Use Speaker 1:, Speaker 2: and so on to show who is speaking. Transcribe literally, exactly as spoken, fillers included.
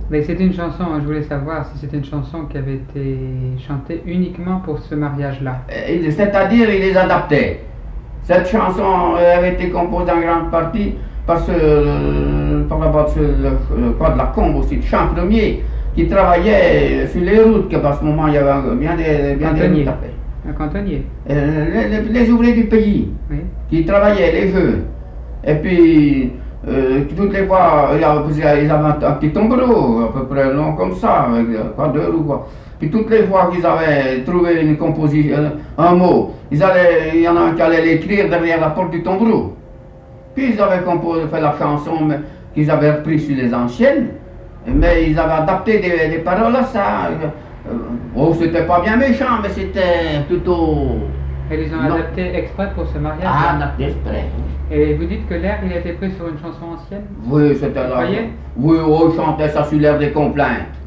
Speaker 1: Mais c'était une chanson, hein, je voulais savoir si c'était une chanson qui avait été chantée uniquement pour ce mariage-là.
Speaker 2: C'est-à-dire, il les adaptait. Cette chanson avait été composée en grande partie par, ce, par le, le, le, de la Combe aussi, de Champ-Premier, qui travaillait sur les routes, que par ce moment il y avait bien des, bien des routes à faire.
Speaker 1: Un cantonnier.
Speaker 2: Euh, les, les ouvriers du pays, oui, qui travaillaient, les jeunes. Et puis, euh, toutes les fois, ils avaient un, un petit tombereau, à peu près long comme ça, avec pas deux roues, quoi. Puis toutes les fois qu'ils avaient trouvé une composition, un mot, ils allaient, il y en a un qui allait l'écrire derrière la porte du tombereau. Puis ils avaient composé, fait la chanson qu'ils avaient repris sur les anciennes, mais ils avaient adapté des, des paroles à ça. Oh, c'était pas bien méchant, mais c'était plutôt...
Speaker 1: Et ils ont non. adapté exprès pour ce mariage?
Speaker 2: Ah, adapté exprès.
Speaker 1: Et vous dites que l'air, il a été pris sur une chanson ancienne?
Speaker 2: Oui, c'était là.
Speaker 1: Vous voyez?
Speaker 2: Oui, oh, ils chantaient ça sur l'air des complaintes.